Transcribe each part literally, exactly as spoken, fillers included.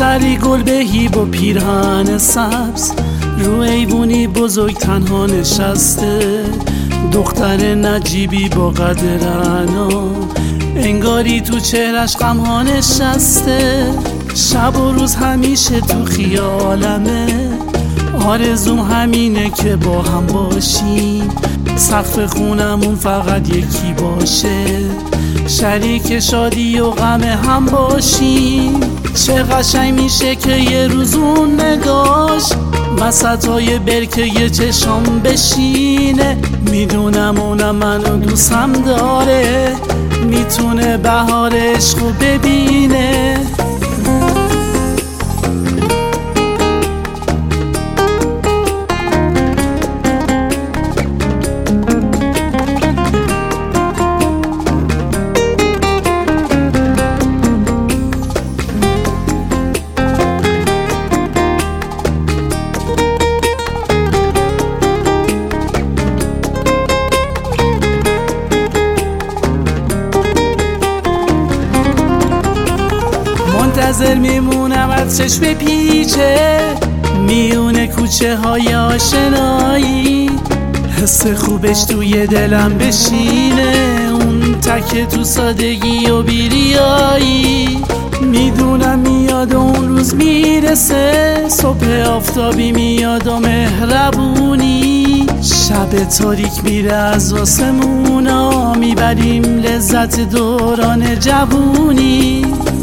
سری گل بهی با پیرهن سبز، رو ایوونی بزرگ تنها نشسته. دختر نجیبی با قد رعنا، انگاری تو چهرش غمها نشسته. شب و روز همیشه تو خیالمه، آرزوم همینه که با هم باشیم. سقف خونمون فقط یکی باشه، شریک شادی و غم هم باشیم. چه قشنگ میشه که یه روز اون نگاش وسطای برکه یه چشم بشینه. میدونم اونم منو دوستم داره، میتونه بهار عشقو ببینه. منتظر میمونم از چشم پیچه میونه کوچه های آشنایی. حس خوبش توی دلم بشینه، اون تکه تو سادگی و بیریایی. میدونم میاد اون روز میرسه، صبح آفتابی میاد و مهربونی. شب تاریک میره از آسمونا، میبریم لذت دوران جوونی.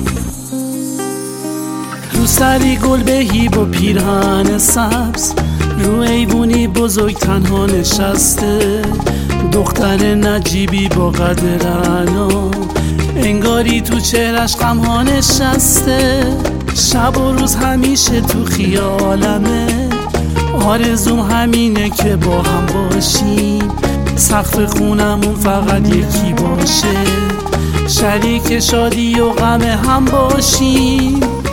رو سری گل بهی با پیرهن سبز، رو ایوونی بزرگ تنها نشسته. دختر نجیبی با قد رعنا، انگاری تو چهرش غمها نشسته. شب و روز همیشه تو خیالمه، آرزوم همینه که با هم باشیم. سقف خونمون فقط یکی باشه، شریک شادی و غم هم باشیم.